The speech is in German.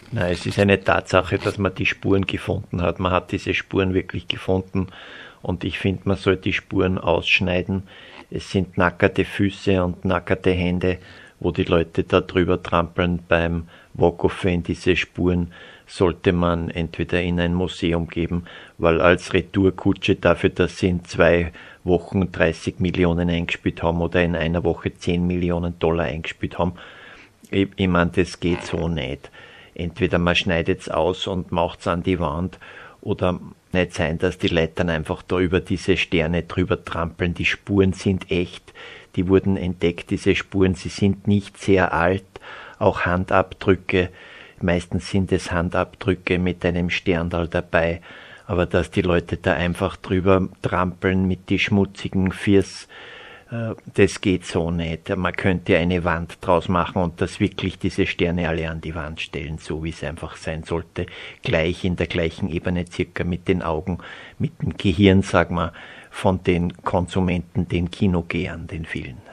Nein, es ist eine Tatsache, dass man die Spuren gefunden hat. Man hat diese Spuren wirklich gefunden und ich finde, man soll die Spuren ausschneiden. Es sind nackerte Füße und nackerte Hände, wo die Leute da drüber trampeln beim Walk of Fame. Diese Spuren sollte man entweder in ein Museum geben, weil als Retourkutsche dafür, dass sie in 2 Wochen 30 Millionen eingespielt haben oder in einer Woche 10 Millionen Dollar eingespielt haben, ich meine, das geht so nicht. Entweder man schneidet es aus und macht es an die Wand oder nicht sein, dass die Leute dann einfach da über diese Sterne drüber trampeln. Die Spuren sind echt, die wurden entdeckt, diese Spuren, sie sind nicht sehr alt, auch Handabdrücke, meistens sind es Handabdrücke mit einem Sterndal dabei, aber dass die Leute da einfach drüber trampeln mit die schmutzigen Fiers, das geht so nicht. Man könnte eine Wand draus machen und das wirklich diese Sterne alle an die Wand stellen, so wie es einfach sein sollte. Gleich in der gleichen Ebene, circa mit den Augen, mit dem Gehirn, sagen wir, von den Konsumenten, den Kinogehern, den vielen.